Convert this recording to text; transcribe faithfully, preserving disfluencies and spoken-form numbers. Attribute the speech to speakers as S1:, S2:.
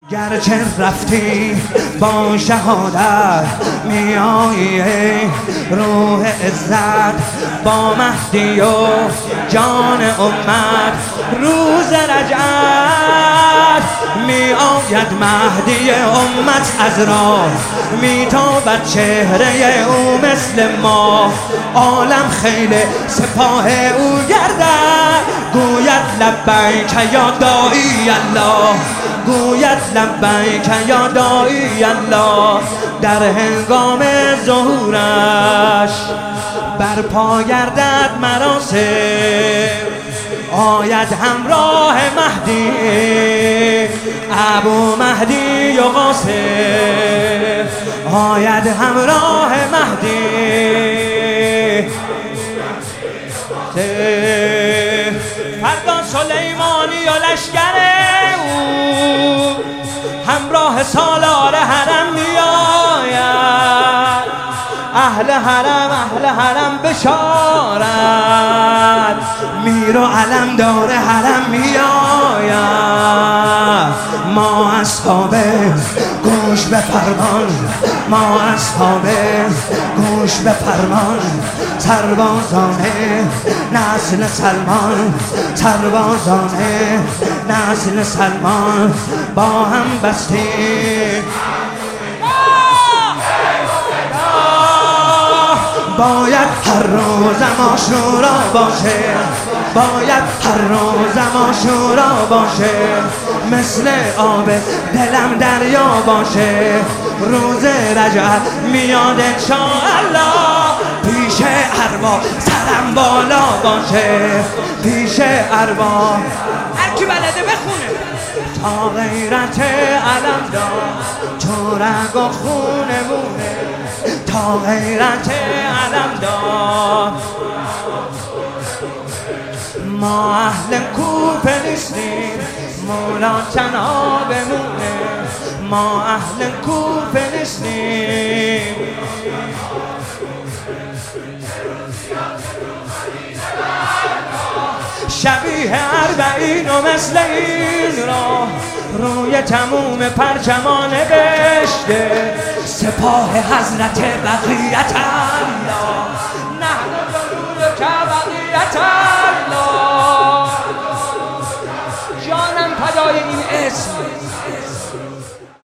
S1: گرچه رفتی با شهادت میایی روح عزت با مهدی و جان امت روز رجعت میآید مهدی امت از راه میتابد چهره او مثل ما عالم خیل سپاه او گردد گوید لبیک یا داعی الله گوید لبیک یا داعی الله در هنگام ظهورش برپا گردد مراسم آید همراه مهدی ابو مهدی و قاسم آید همراه مهدی فردا سلیمانی و لشکر او همراه سالار حرم میآید اهل حرم اهل حرم بشارت میر و علمدار حرم میآید ما اصحاب گوش به فرمان ما اصحاب گوش به فرمان سربازان نسل سلمان سربازان نسل سلمان با هم بستیم باید هر روزم عاشورا باشه باید هر روزم عاشورا باشه مثل آب دلم دریا باشه روز رجعت میاد انشاءالله پیش ارواح سرم بالا باشه پیش ارواح هر کی بلده بخونه تا غیرت علمدار تو رگ و خونمونه تا غیرت علمدار ما اهل کوفه نیستیم مولا تنها بمونه ما اهل کوفه نیستیم شبیه اربعین و مثل این را روی تموم پرچمان نوشته سپاه حضرت بقیت الله نه